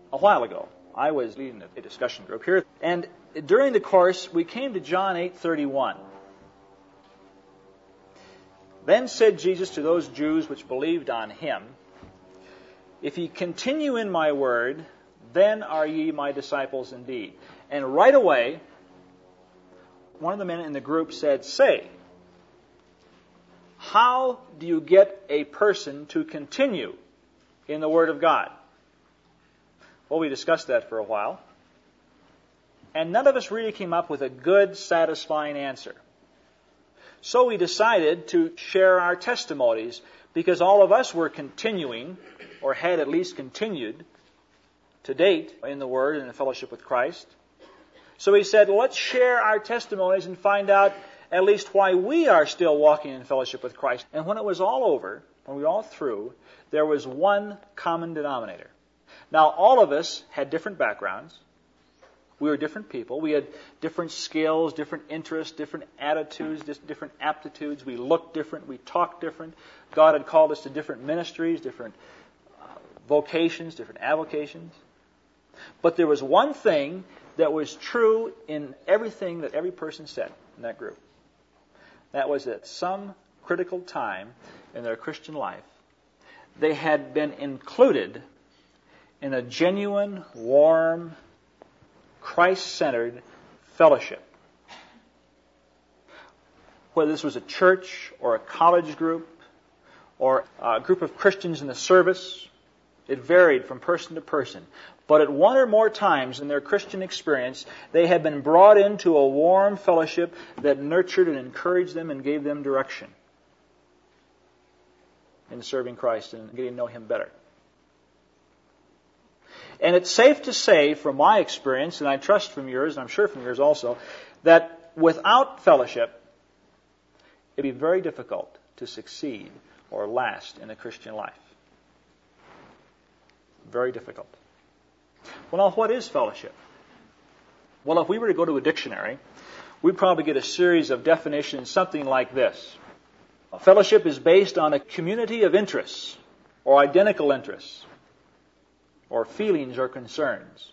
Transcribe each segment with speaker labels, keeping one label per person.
Speaker 1: a while ago. I was leading a discussion group here, and during the course, we came to John 8:31. Then said Jesus to those Jews which believed on him, If ye continue in my word, then are ye my disciples indeed. And right away, one of the men in the group said, Say, how do you get a person to continue in the Word of God? Well, we discussed that for a while. And none of us really came up with a good, satisfying answer. So we decided to share our testimonies, because all of us were continuing, or had at least continued, to date in the Word and in fellowship with Christ. So we said, let's share our testimonies and find out at least why we are still walking in fellowship with Christ. And when it was all over, when we were all through, there was one common denominator. Now, all of us had different backgrounds. We were different people. We had different skills, different interests, different attitudes, different aptitudes. We looked different. We talked different. God had called us to different ministries, different vocations, different avocations. But there was one thing that was true in everything that every person said in that group. That was at some critical time in their Christian life, they had been included in a genuine, warm, Christ-centered fellowship. Whether this was a church or a college group or a group of Christians in the service, it varied from person to person. But at one or more times in their Christian experience, they had been brought into a warm fellowship that nurtured and encouraged them and gave them direction in serving Christ and getting to know Him better. And it's safe to say, from my experience, and I trust from yours, and I'm sure from yours also, that without fellowship, it'd be very difficult to succeed or last in the Christian life. Very difficult. Well, now, what is fellowship? Well, if we were to go to a dictionary, we'd probably get a series of definitions, something like this. Fellowship is based on a community of interests, or identical interests, or feelings or concerns.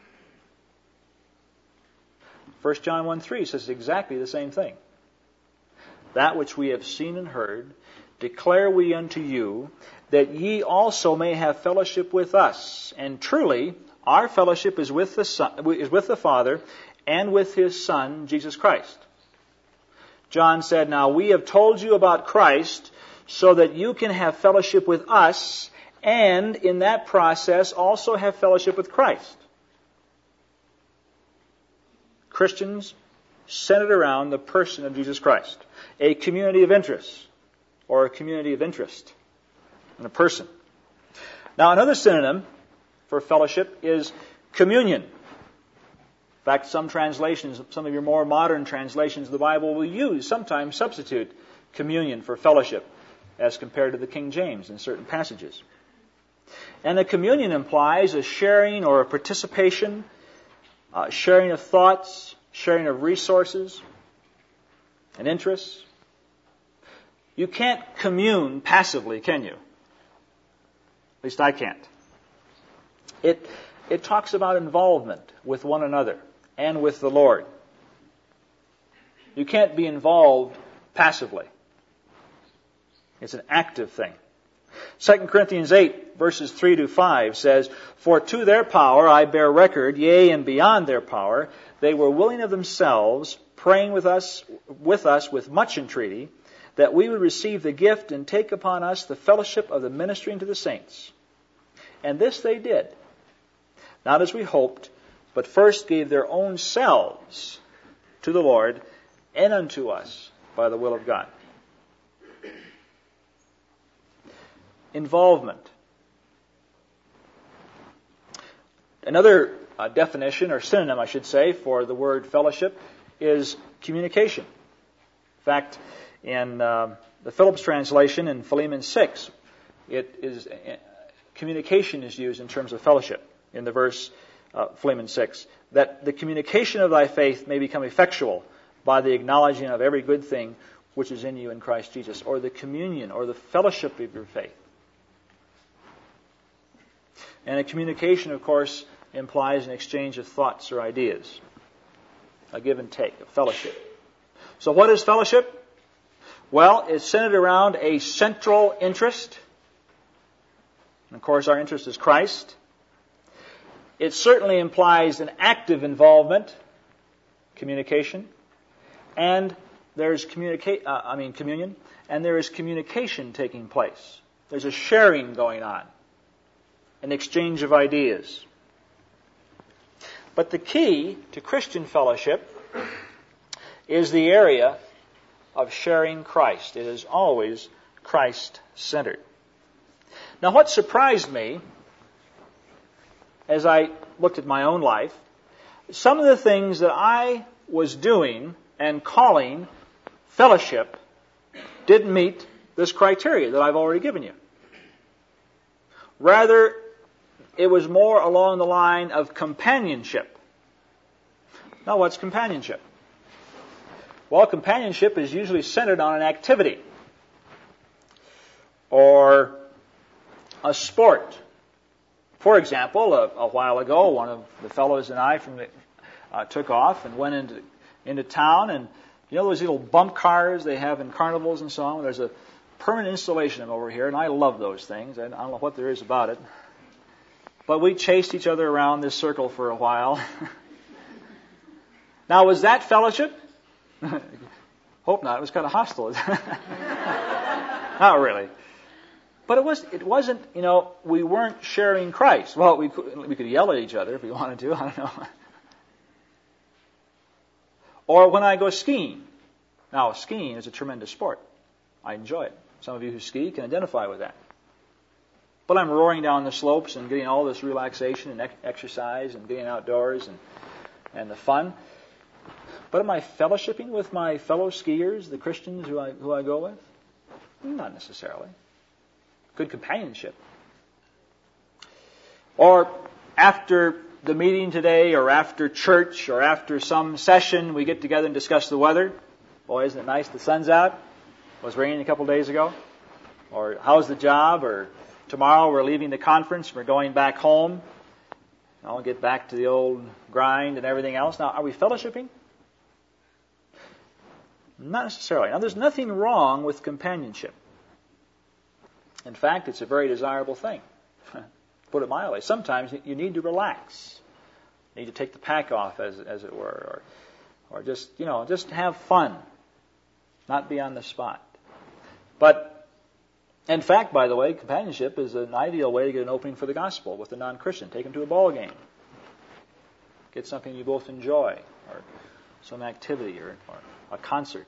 Speaker 1: 1 John 1:3 says exactly the same thing. That which we have seen and heard, declare we unto you, that ye also may have fellowship with us. And truly, our fellowship is with the Father and with His Son, Jesus Christ. John said, Now we have told you about Christ so that you can have fellowship with us, and in that process also have fellowship with Christ. Christians centered around the person of Jesus Christ. A community of interests, or a community of interest in a person. Now, another synonym for fellowship is communion. In fact, some translations, some of your more modern translations of the Bible will sometimes substitute communion for fellowship as compared to the King James in certain passages. And the communion implies a sharing or a participation, sharing of thoughts, sharing of resources and interests. You can't commune passively, can you? At least I can't. It talks about involvement with one another and with the Lord. You can't be involved passively. It's an active thing. 2 Corinthians 8, verses 3 to 5 says, For to their power I bear record, yea, and beyond their power, they were willing of themselves, praying with us with much entreaty, that we would receive the gift and take upon us the fellowship of the ministering to the saints. And this they did, not as we hoped, but first gave their own selves to the Lord and unto us by the will of God. Involvement. Another definition, or synonym, I should say, for the word fellowship is communication. In fact, in the Phillips translation in Philemon 6, communication is used in terms of fellowship in the verse Philemon 6, that the communication of thy faith may become effectual by the acknowledging of every good thing which is in you in Christ Jesus, or the communion or the fellowship of your faith. And a communication, of course, implies an exchange of thoughts or ideas. A give and take, a fellowship. So what is fellowship? Well, it's centered around a central interest. And of course, our interest is Christ. It certainly implies an active involvement, communication, and there's communion, and there is communication taking place. There's a sharing going on, an exchange of ideas. But the key to Christian fellowship is the area of sharing Christ. It is always Christ-centered. Now, what surprised me as I looked at my own life, some of the things that I was doing and calling fellowship didn't meet this criteria that I've already given you. Rather, it was more along the line of companionship. Now, what's companionship? Well, companionship is usually centered on an activity or a sport. For example, a while ago, one of the fellows and I took off and went into town, and you know those little bump cars they have in carnivals and so on? There's a permanent installation of them over here, and I love those things. I don't know what there is about it. But we chased each other around this circle for a while. Now, was that fellowship? Hope not. It was kind of hostile. Not really. But it wasn't, we weren't sharing Christ. Well, we could yell at each other if we wanted to. I don't know. Or when I go skiing. Now, skiing is a tremendous sport. I enjoy it. Some of you who ski can identify with that. But I'm roaring down the slopes and getting all this relaxation and exercise and getting outdoors and the fun. But am I fellowshipping with my fellow skiers, the Christians who I go with? Not necessarily. Good companionship. Or after the meeting today, or after church, or after some session, we get together and discuss the weather. Boy, isn't it nice the sun's out? It was raining a couple of days ago. Or how's the job? Or tomorrow we're leaving the conference, we're going back home. I'll get back to the old grind and everything else. Now, are we fellowshipping? Not necessarily. Now, there's nothing wrong with companionship. In fact, it's a very desirable thing. Put it mildly. Sometimes you need to relax. You need to take the pack off, as it were, or just have fun, not be on the spot. But in fact, by the way, companionship is an ideal way to get an opening for the gospel with a non-Christian. Take them to a ball game. Get something you both enjoy, or some activity, or a concert.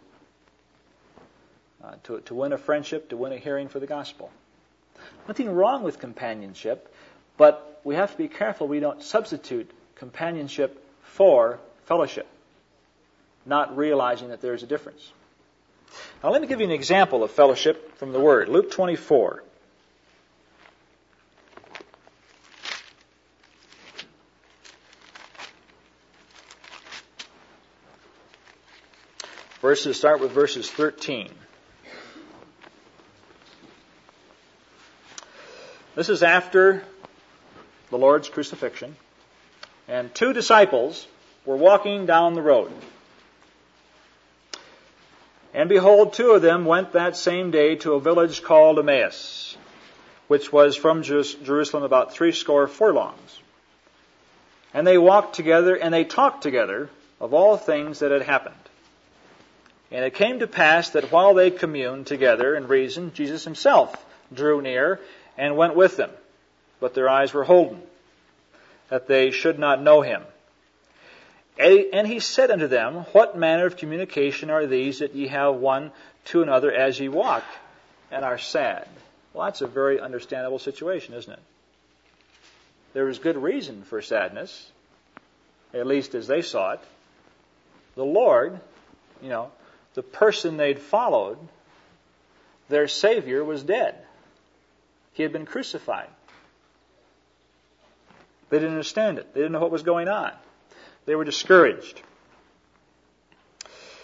Speaker 1: To win a friendship, to win a hearing for the gospel. Nothing wrong with companionship, but we have to be careful we don't substitute companionship for fellowship, not realizing that there's a difference. Now let me give you an example of fellowship from the Word. Luke 24. Start with verses 13. This is after the Lord's crucifixion, and two disciples were walking down the road. And behold, two of them went that same day to a village called Emmaus, which was from Jerusalem about 80 furlongs. And they walked together, and they talked together of all things that had happened. And it came to pass that while they communed together and reasoned, Jesus himself drew near and went with them. But their eyes were holden, that they should not know him. And he said unto them, What manner of communication are these that ye have one to another as ye walk, and are sad? Well, that's a very understandable situation, isn't it? There is good reason for sadness, at least as they saw it. The Lord, the person they'd followed, their Savior was dead. He had been crucified. They didn't understand it. They didn't know what was going on. They were discouraged.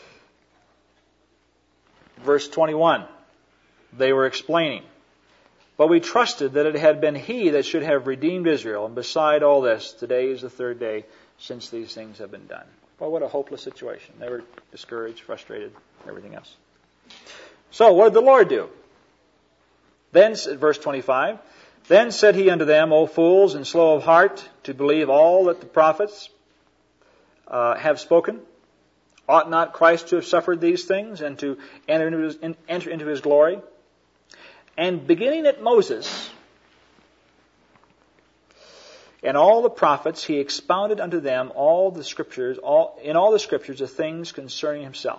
Speaker 1: Verse 21, they were explaining. But we trusted that it had been He that should have redeemed Israel. And beside all this, today is the third day since these things have been done. Well, what a hopeless situation. They were discouraged, frustrated, everything else. So, what did the Lord do? Then, verse 25, Then said He unto them, O fools, and slow of heart, to believe all that the prophets have spoken. Ought not Christ to have suffered these things, and to enter into His glory? And beginning at Moses and all the prophets, He expounded unto them all the scriptures, in all the scriptures, the things concerning Himself.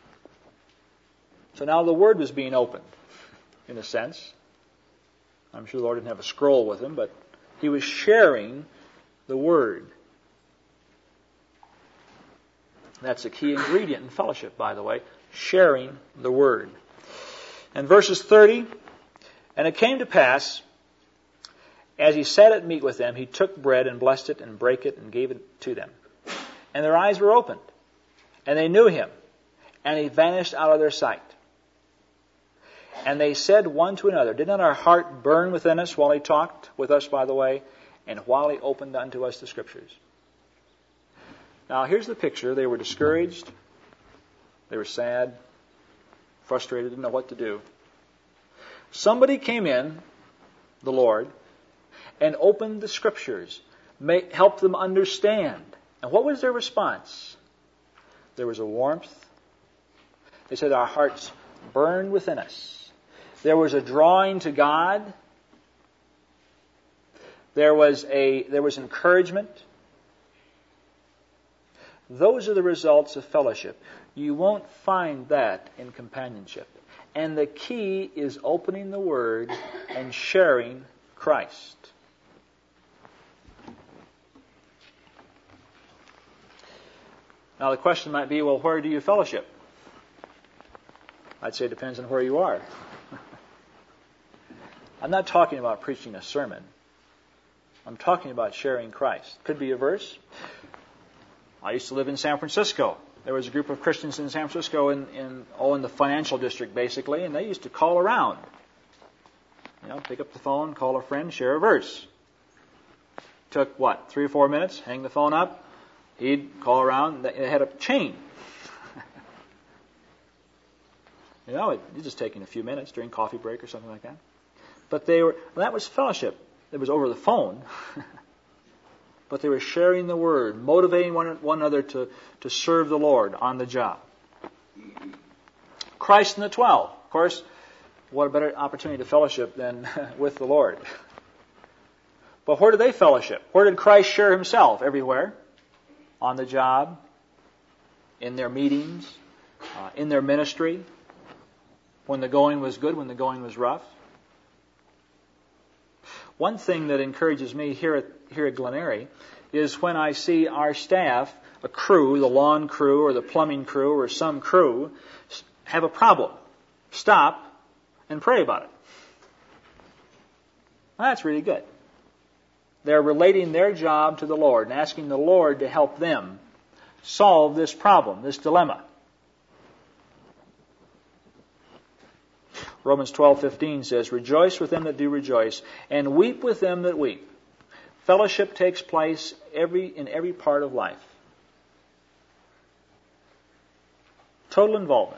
Speaker 1: So now the Word was being opened, in a sense. I'm sure the Lord didn't have a scroll with Him, but He was sharing the Word. That's a key ingredient in fellowship, by the way, sharing the Word. And verses 30, And it came to pass, as He sat at meat with them, He took bread and blessed it and brake it and gave it to them. And their eyes were opened, and they knew Him, and He vanished out of their sight. And they said one to another, Did not our heart burn within us while He talked with us by the way, and while He opened unto us the Scriptures? Now here's the picture. They were discouraged. They were sad, frustrated, didn't know what to do. Somebody came in, the Lord, and opened the Scriptures, helped them understand. And what was their response? There was a warmth. They said, Our hearts burned within us. There was a drawing to God. There was encouragement. Those are the results of fellowship. You won't find that in companionship. And the key is opening the Word and sharing Christ. Now the question might be, well, where do you fellowship? I'd say it depends on where you are. I'm not talking about preaching a sermon. I'm talking about sharing Christ. Could be a verse. I used to live in San Francisco. There was a group of Christians in San Francisco in the financial district, basically, and they used to call around. Pick up the phone, call a friend, share a verse. Took, 3 or 4 minutes, hang the phone up. He'd call around. They had a chain. It was just taking a few minutes during coffee break or something like that. But that was fellowship. It was over the phone. But they were sharing the Word, motivating one another to serve the Lord on the job. Christ and the 12. Of course, what a better opportunity to fellowship than with the Lord. But where did they fellowship? Where did Christ share Himself? Everywhere. On the job, in their meetings, in their ministry, when the going was good, when the going was rough. One thing that encourages me here at Glen Eyrie is when I see our staff, a crew, the lawn crew or the plumbing crew or some crew, have a problem. Stop and pray about it. Well, that's really good. They're relating their job to the Lord and asking the Lord to help them solve this problem, this dilemma. Romans 12:15 says, Rejoice with them that do rejoice, and weep with them that weep. Fellowship takes place in every part of life. Total involvement.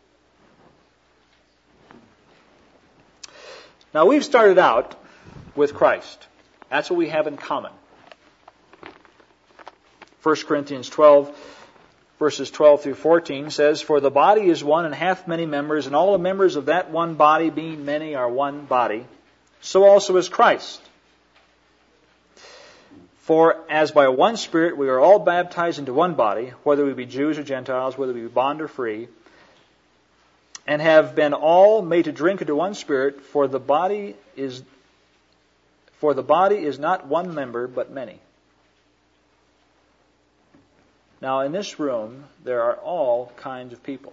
Speaker 1: Now we've started out with Christ. That's what we have in common. 1 Corinthians 12, verses 12 through 14 says, For the body is one and hath many members, and all the members of that one body, being many, are one body. So also is Christ. For as by one Spirit we are all baptized into one body, whether we be Jews or Gentiles, whether we be bond or free, and have been all made to drink into one Spirit, for the body is not one member, but many. Now, in this room, there are all kinds of people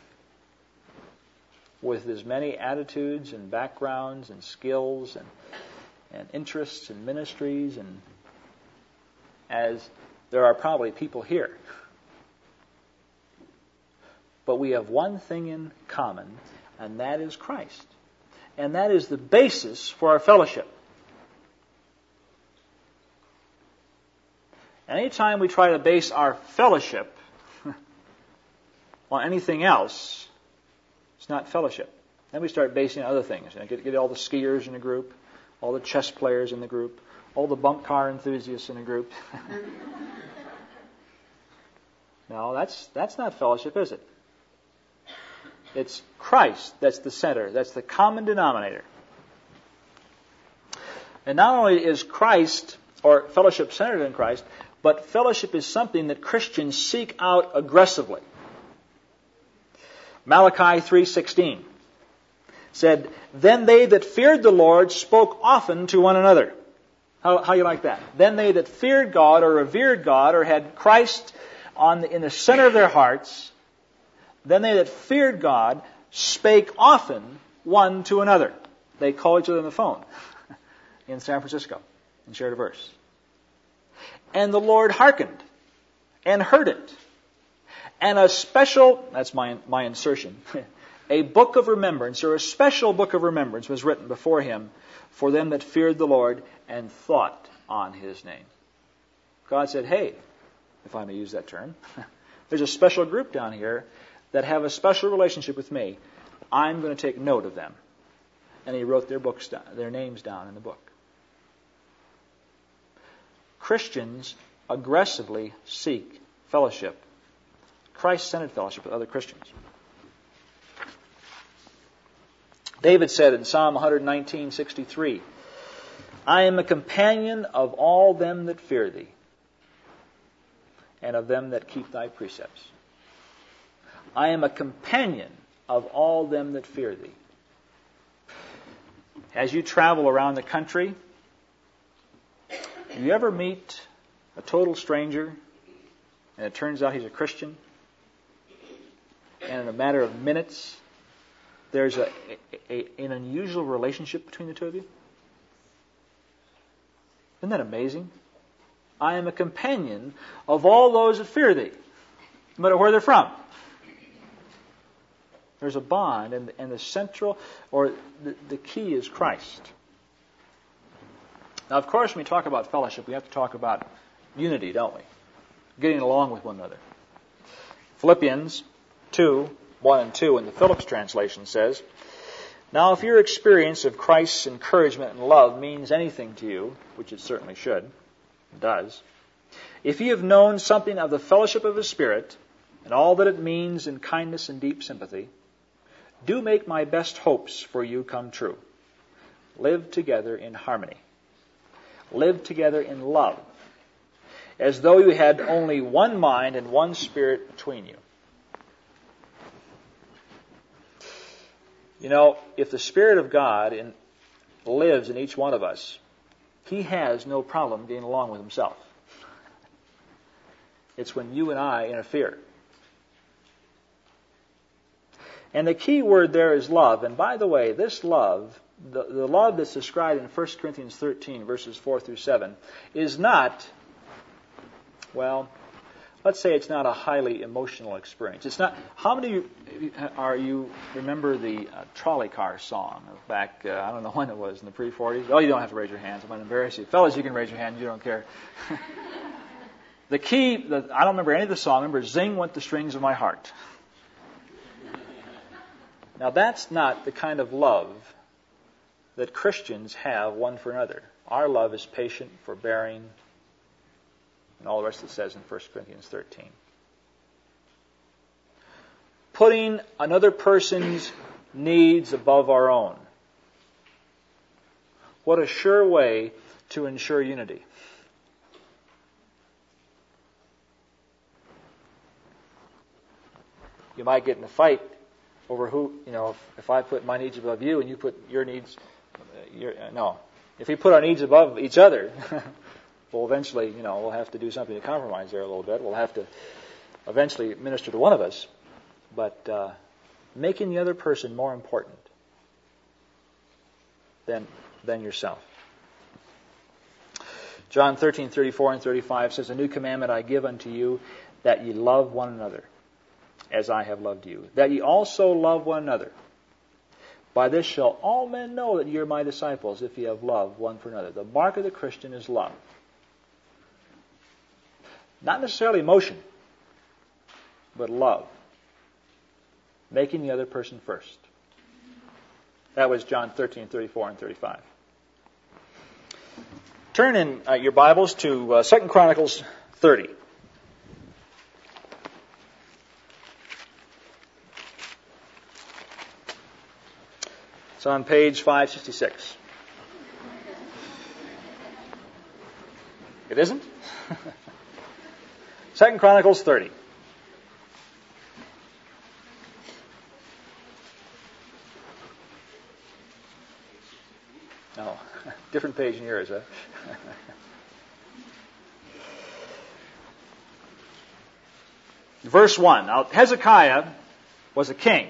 Speaker 1: with as many attitudes and backgrounds and skills and interests and ministries, and as there are probably people here. But we have one thing in common, and that is Christ. and that is the basis for our fellowship. Anytime we try to base our fellowship on anything else, it's not fellowship. Then we start basing on other things. Get all the skiers in the group, all the chess players in the group, all the bump car enthusiasts in the group. No, that's not fellowship, is it? It's Christ that's the center. That's the common denominator. And not only is Christ, or fellowship centered in Christ, but fellowship is something that Christians seek out aggressively. Malachi 3:16 said, "Then they that feared the Lord spoke often to one another." How you like that? Then they that feared God or revered God or had Christ in the center of their hearts, then they that feared God spake often one to another. They called each other on the phone in San Francisco and shared a verse. And the Lord hearkened and heard it. And a special, that's my insertion, a book of remembrance, or a special book of remembrance was written before him for them that feared the Lord and thought on his name. God said, hey, if I may use that term, there's a special group down here that have a special relationship with me. I'm going to take note of them. And he wrote their names down in the book. Christians aggressively seek fellowship, Christ-centered fellowship with other Christians. David said in Psalm 119:63, I am a companion of all them that fear thee, and of them that keep thy precepts. I am a companion of all them that fear thee. As you travel around the country, do you ever meet a total stranger and it turns out he's a Christian? And in a matter of minutes, there's an unusual relationship between the two of you? Isn't that amazing? I am a companion of all those that fear thee, no matter where they're from. There's a bond, and the central, or the key is Christ. Now, of course, when we talk about fellowship, we have to talk about unity, don't we? Getting along with one another. Philippians 2:1 and 2 in the Phillips translation says, Now if your experience of Christ's encouragement and love means anything to you, which it certainly should, it does, if you have known something of the fellowship of His Spirit, and all that it means in kindness and deep sympathy, do make my best hopes for you come true. Live together in harmony. Live together in love, as though you had only one mind and one spirit between you. You know, if the Spirit of God lives in each one of us, He has no problem getting along with Himself. It's when you and I interfere. And the key word there is love. And by the way, this love, the love that's described in 1 Corinthians 13, verses 4 through 7, is not, well, let's say it's not a highly emotional experience. It's not. How many are you remember the trolley car song of back, I don't know when it was, in the pre-40s? Oh, you don't have to raise your hands. I'm going to embarrass you. Fellas, you can raise your hand. You don't care. The key, I don't remember any of the song. I remember, Zing Went the Strings of My Heart. Now, that's not the kind of love that Christians have one for another. Our love is patient, forbearing, and all the rest it says in 1 Corinthians 13. Putting another person's needs above our own. What a sure way to ensure unity. You might get in a fight over who, if I put my needs above you and you put your needs, no. If we put our needs above each other, well, eventually, we'll have to do something to compromise there a little bit. We'll have to eventually minister to one of us. But making the other person more important than yourself. John 13:34 and 35 says, A new commandment I give unto you, that ye love one another, as I have loved you, that ye also love one another. By this shall all men know that ye are my disciples, if ye have love one for another. The mark of the Christian is love. Not necessarily emotion, but love. Making the other person first. That was John 13, 34, and 35. Turn in your Bibles to 2 Chronicles 30. It's on page 566. It isn't? 2 Chronicles 30. Oh, different page than yours, huh? Verse 1. Now, Hezekiah was a king.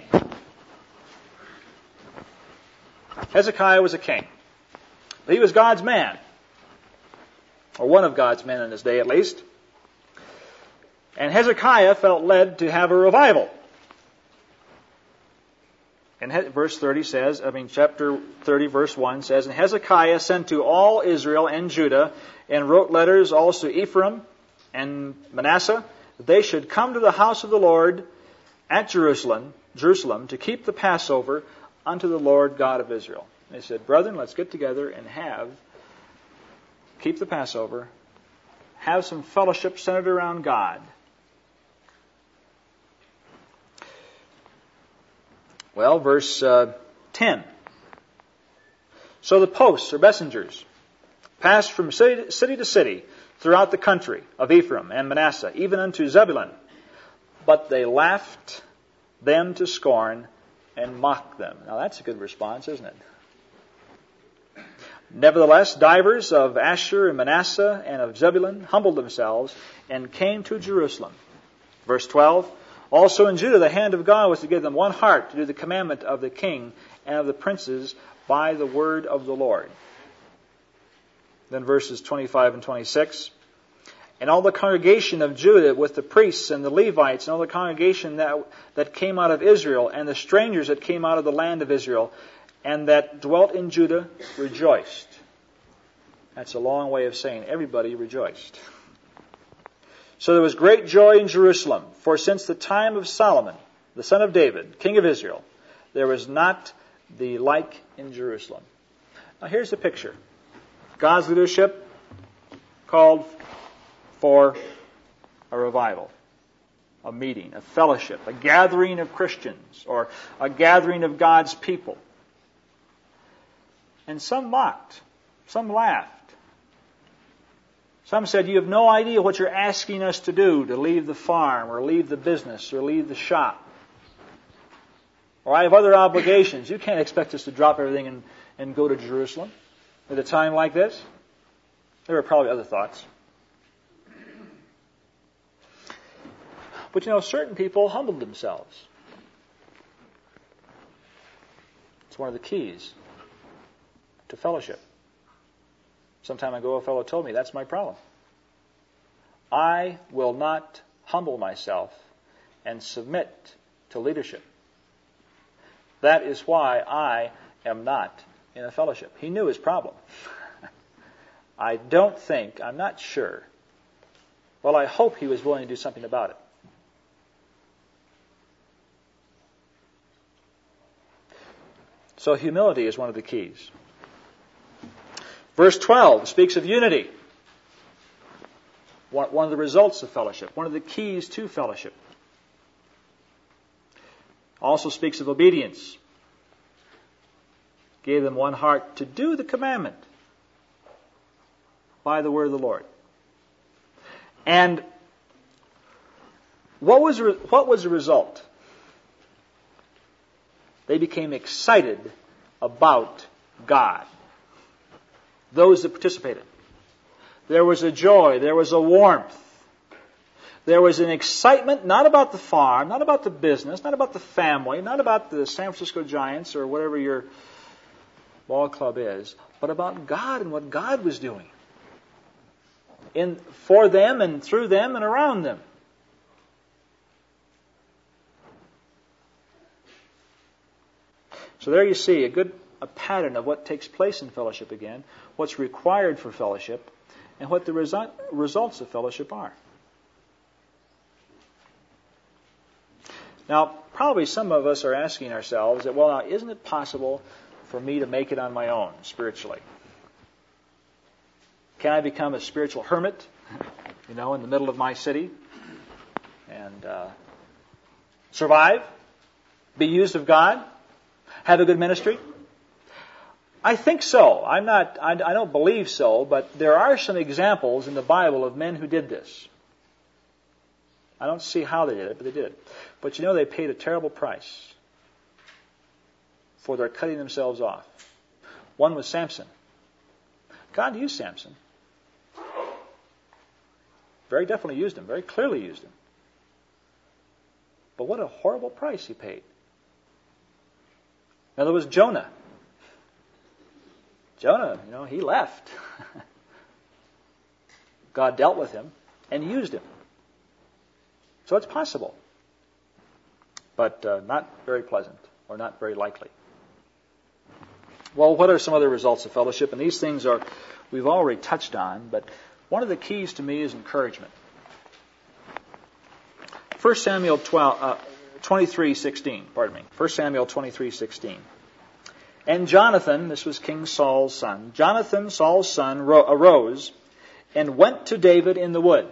Speaker 1: Hezekiah was a king. He was God's man. Or one of God's men in his day, at least. And Hezekiah felt led to have a revival. And verse 30 says, chapter 30, verse 1 says, And Hezekiah sent to all Israel and Judah, and wrote letters also to Ephraim and Manasseh, that they should come to the house of the Lord at Jerusalem, to keep the Passover unto the Lord God of Israel. And they said, Brethren, let's get together and keep the Passover, have some fellowship centered around God. Well, verse 10. So the posts, or messengers, passed from city to city throughout the country of Ephraim and Manasseh, even unto Zebulun. But they laughed them to scorn and mocked them. Now that's a good response, isn't it? Nevertheless, divers of Asher and Manasseh and of Zebulun humbled themselves and came to Jerusalem. Verse 12. Also in Judah the hand of God was to give them one heart to do the commandment of the king and of the princes by the word of the Lord. Then verses 25 and 26. And all the congregation of Judah with the priests and the Levites and all the congregation that came out of Israel and the strangers that came out of the land of Israel and that dwelt in Judah rejoiced. That's a long way of saying everybody rejoiced. So there was great joy in Jerusalem, for since the time of Solomon, the son of David, king of Israel, there was not the like in Jerusalem. Now here's the picture. God's leadership called for a revival, a meeting, a fellowship, a gathering of Christians, or a gathering of God's people. And some mocked, some laughed. Some said, you have no idea what you're asking us to do, to leave the farm, or leave the business, or leave the shop. Or I have other obligations. You can't expect us to drop everything and go to Jerusalem at a time like this. There were probably other thoughts. But certain people humbled themselves. It's one of the keys to fellowship. Some time ago, a fellow told me, that's my problem. I will not humble myself and submit to leadership. That is why I am not in a fellowship. He knew his problem. I'm not sure. Well, I hope he was willing to do something about it. So humility is one of the keys. Verse 12 speaks of unity. One of the results of fellowship. One of the keys to fellowship. Also speaks of obedience. Gave them one heart to do the commandment by the word of the Lord. And what was the result? They became excited about God. Those that participated. There was a joy, there was a warmth. There was an excitement, not about the farm, not about the business, not about the family, not about the San Francisco Giants or whatever your ball club is, but about God and what God was doing. For them and through them and around them. So there you see a pattern of what takes place in fellowship again, what's required for fellowship, and what the results of fellowship are. Now, probably some of us are asking ourselves that, well, now, isn't it possible for me to make it on my own spiritually? Can I become a spiritual hermit, in the middle of my city, and survive, be used of God, have a good ministry? I think so. I don't believe so, but there are some examples in the Bible of men who did this. I don't see how they did it, but they did it. But they paid a terrible price for their cutting themselves off. One was Samson. God used Samson. Very definitely used him, very clearly used him. But what a horrible price he paid. Now there was Jonah. Jonah, he left. God dealt with him and used him. So it's possible, but not very pleasant or not very likely. Well, what are some other results of fellowship? And these things we've already touched on, but one of the keys to me is encouragement. 1 Samuel 23:16. 1 Samuel 23:16. And Jonathan, this was King Saul's son, Jonathan, Saul's son, arose and went to David in the wood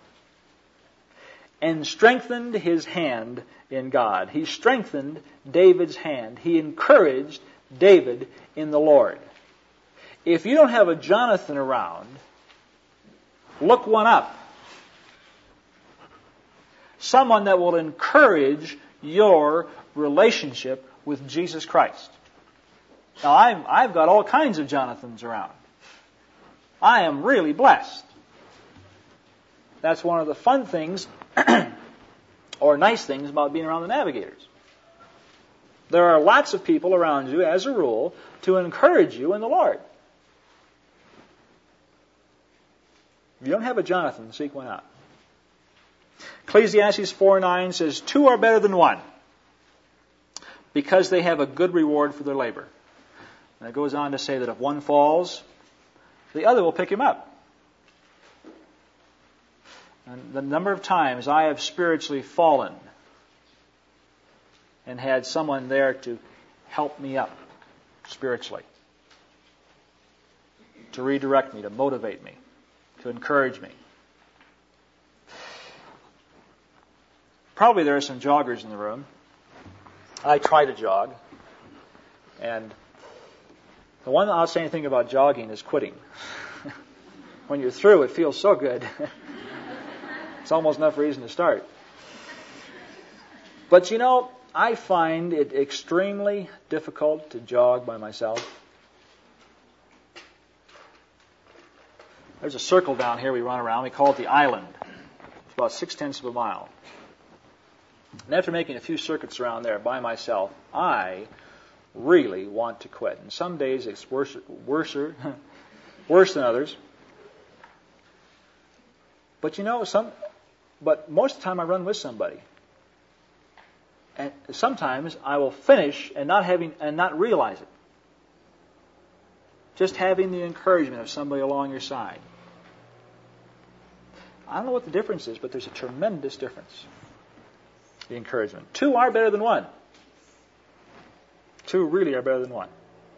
Speaker 1: and strengthened his hand in God. He strengthened David's hand. He encouraged David in the Lord. If you don't have a Jonathan around, look one up. Someone that will encourage your relationship with Jesus Christ. Now, I've got all kinds of Jonathans around. I am really blessed. That's one of the fun things or nice things about being around the Navigators. There are lots of people around you, as a rule, to encourage you in the Lord. If you don't have a Jonathan, seek one out. Ecclesiastes 4:9 says, 2 are better than one, because they have a good reward for their labor. And it goes on to say that if one falls, the other will pick him up. And the number of times I have spiritually fallen and had someone there to help me up spiritually, to redirect me, to motivate me, to encourage me. Probably there are some joggers in the room. I try to jog. And the one outstanding thing about jogging is quitting. When you're through, it feels so good. It's almost enough reason to start. But I find it extremely difficult to jog by myself. There's a circle down here we run around. We call it the island. It's about 0.6 of a mile. And after making a few circuits around there by myself, I really want to quit. And some days it's worse than others. But but most of the time I run with somebody. And sometimes I will finish and not realize it. Just having the encouragement of somebody along your side. I don't know what the difference is, but there's a tremendous difference. The encouragement. 2 are better than 1. 2 really are better than 1.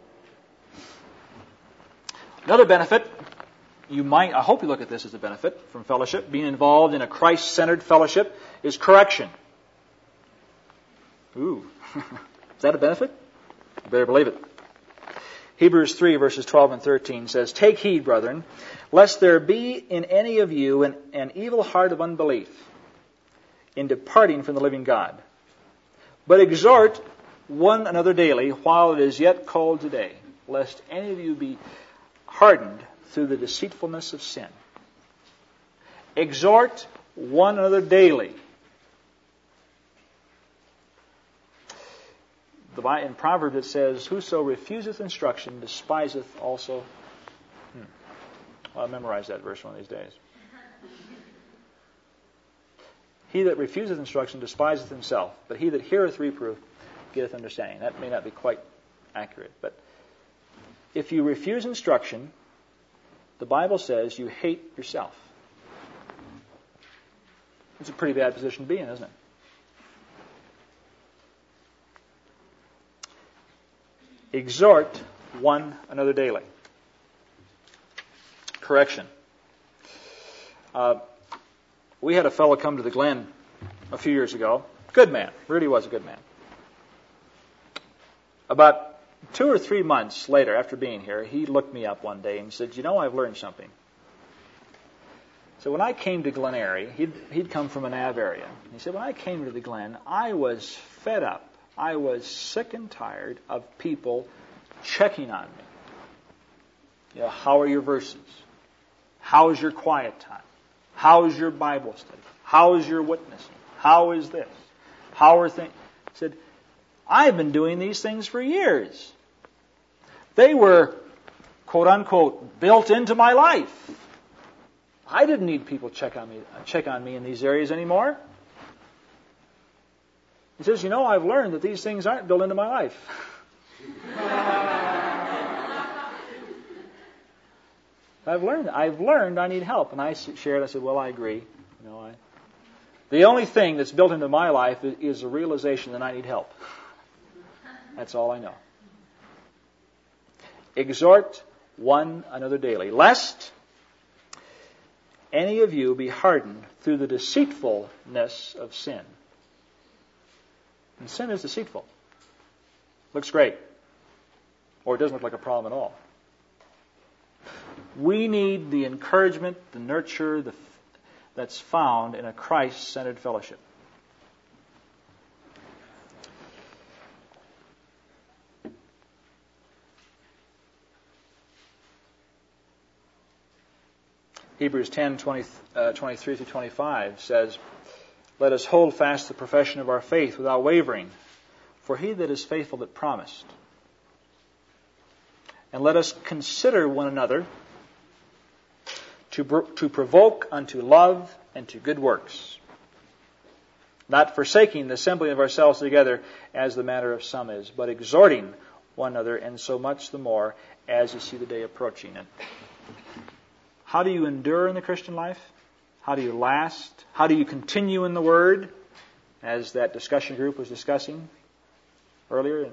Speaker 1: Another benefit, I hope you look at this as a benefit from fellowship, being involved in a Christ-centered fellowship, is correction. Ooh. Is that a benefit? You better believe it. Hebrews 3 verses 12 and 13 says, Take heed, brethren, lest there be in any of you an evil heart of unbelief in departing from the living God. But exhort one another daily while it is yet called today, lest any of you be hardened through the deceitfulness of sin. Exhort one another daily. In Proverbs it says, Whoso refuseth instruction despiseth also. I'll memorize that verse one of these days. He that refuseth instruction despiseth himself, but he that heareth reproof getteth understanding. That may not be quite accurate. But if you refuse instruction, the Bible says you hate yourself. It's a pretty bad position to be in, isn't it? Exhort one another daily. Correction. We had a fellow come to the Glen a few years ago. Good man. Really was a good man. About 2 or 3 months later, after being here, he looked me up one day and said, "You know, I've learned something." So when I came to Glen Eyrie, he'd come from a Nav area. He said, when I came to the Glen, I was fed up. I was sick and tired of people checking on me. You know, how are your verses? How is your quiet time? How is your Bible study? How is your witnessing? How is this? How are things? He said, I've been doing these things for years. They were, quote unquote, built into my life. I didn't need people check on me in these areas anymore. He says, you know, I've learned that these things aren't built into my life. I've learned I need help. And I shared, I said, well, I agree. You know, the only thing that's built into my life is a realization that I need help. That's all I know. Exhort one another daily, lest any of you be hardened through the deceitfulness of sin. And sin is deceitful. Looks great. Or it doesn't look like a problem at all. We need the encouragement, the nurture that's found in a Christ-centered fellowship. Hebrews 10, 23 through 25 says, let us hold fast the profession of our faith without wavering, for he that is faithful that promised. And let us consider one another to provoke unto love and to good works, not forsaking the assembling of ourselves together as the manner of some is, but exhorting one another, and so much the more as you see the day approaching. And how do you endure in the Christian life? How do you last? How do you continue in the Word, as that discussion group was discussing earlier?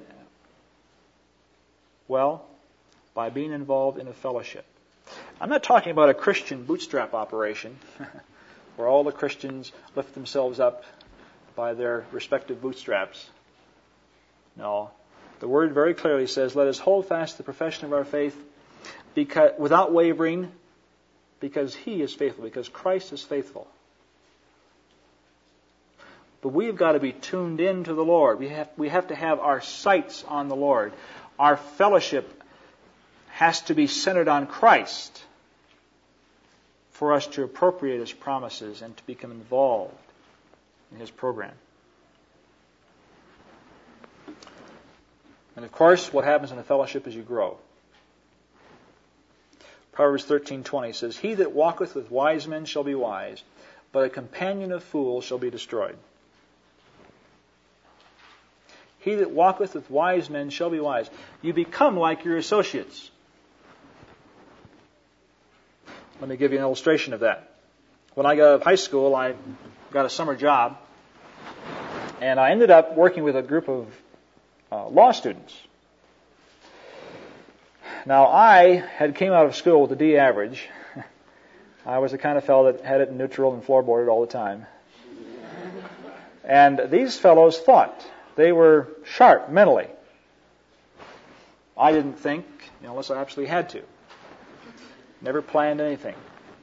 Speaker 1: Well, by being involved in a fellowship. I'm not talking about a Christian bootstrap operation where all the Christians lift themselves up by their respective bootstraps. No. The Word very clearly says, let us hold fast the profession of our faith without wavering, because He is faithful, because Christ is faithful. But we've got to be tuned in to the Lord. We have to have our sights on the Lord. Our fellowship has to be centered on Christ for us to appropriate His promises and to become involved in His program. And of course, what happens in a fellowship is you grow. Proverbs 13:20 says, he that walketh with wise men shall be wise, but a companion of fools shall be destroyed. He that walketh with wise men shall be wise. You become like your associates. Let me give you an illustration of that. When I got out of high school, I got a summer job, and I ended up working with a group of law students. Now, I had came out of school with a D average. I was the kind of fellow that had it in neutral and floorboarded all the time. And these fellows thought they were sharp mentally. I didn't think, unless I absolutely had to. Never planned anything.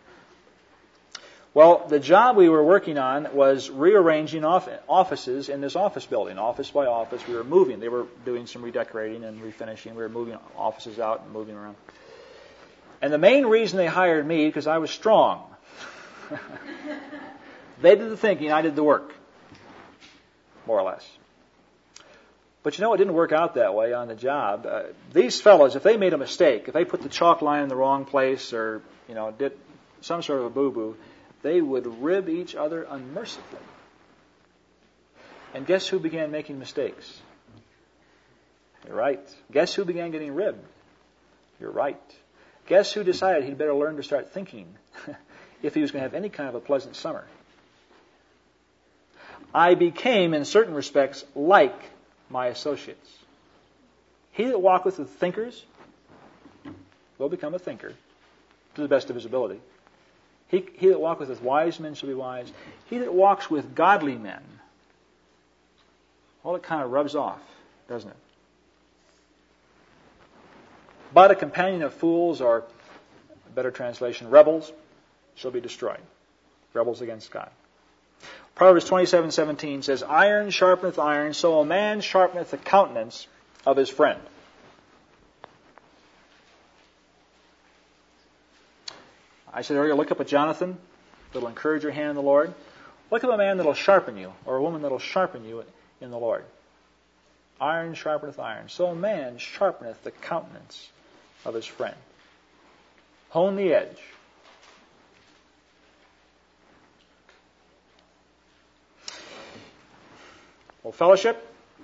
Speaker 1: Well, the job we were working on was rearranging offices in this office building, office by office. We were moving. They were doing some redecorating and refinishing. We were moving offices out and moving around. And the main reason they hired me, because I was strong. They did the thinking, I did the work. More or less. But it didn't work out that way on the job. These fellows, if they made a mistake, if they put the chalk line in the wrong place or, did some sort of a boo-boo, they would rib each other unmercifully. And guess who began making mistakes? You're right. Guess who began getting ribbed? You're right. Guess who decided he'd better learn to start thinking if he was going to have any kind of a pleasant summer? I became, in certain respects, like my associates. He that walketh with thinkers will become a thinker to the best of his ability. He that walketh with wise men shall be wise. He that walks with godly men, well, it kind of rubs off, doesn't it? But a companion of fools, or a better translation, rebels, shall be destroyed. Rebels against God. Proverbs 27:17 says, iron sharpeneth iron, so a man sharpeneth the countenance of his friend. I said earlier, look up at Jonathan, that'll encourage your hand in the Lord. Look up a man that'll sharpen you, or a woman that'll sharpen you in the Lord. Iron sharpeneth iron, so a man sharpeneth the countenance of his friend. Hone the edge. Well, fellowship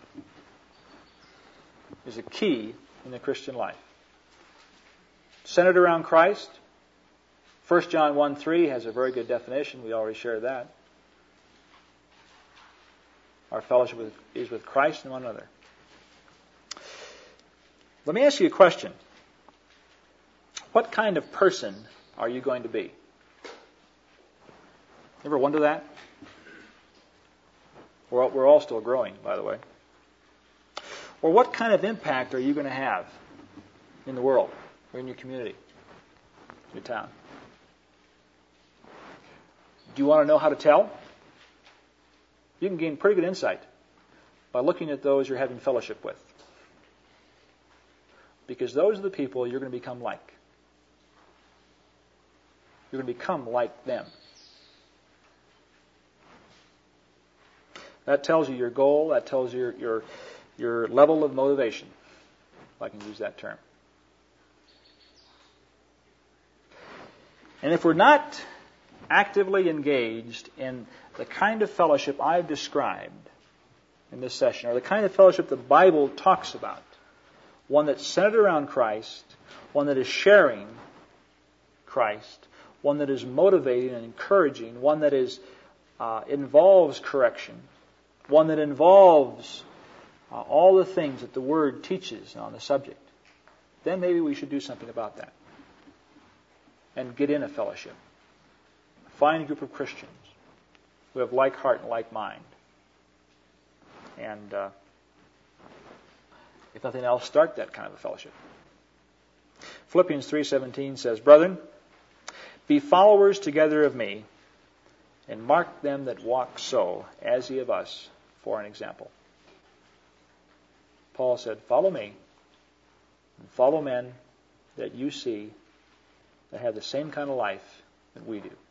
Speaker 1: is a key in the Christian life. Centered around Christ. 1 John 1:3 has a very good definition. We already shared that. Our fellowship is with Christ and one another. Let me ask you a question. What kind of person are you going to be? Ever wonder that? We're all still growing, by the way. Or what kind of impact are you going to have in the world, or in your community, your town? Do you want to know how to tell? You can gain pretty good insight by looking at those you're having fellowship with. Because those are the people you're going to become like. You're going to become like them. That tells you your goal. That tells you your level of motivation, if I can use that term. And if we're not actively engaged in the kind of fellowship I've described in this session, or the kind of fellowship the Bible talks about, one that's centered around Christ, one that is sharing Christ, one that is motivating and encouraging, one that involves correction, one that involves all the things that the Word teaches on the subject, then maybe we should do something about that and get in a fellowship. Find a group of Christians who have like heart and like mind. And if nothing else, start that kind of a fellowship. Philippians 3:17 says, Brethren, be followers together of me, and mark them that walk so, as ye of us, for an example. Paul said, follow me, and follow men that you see that have the same kind of life that we do.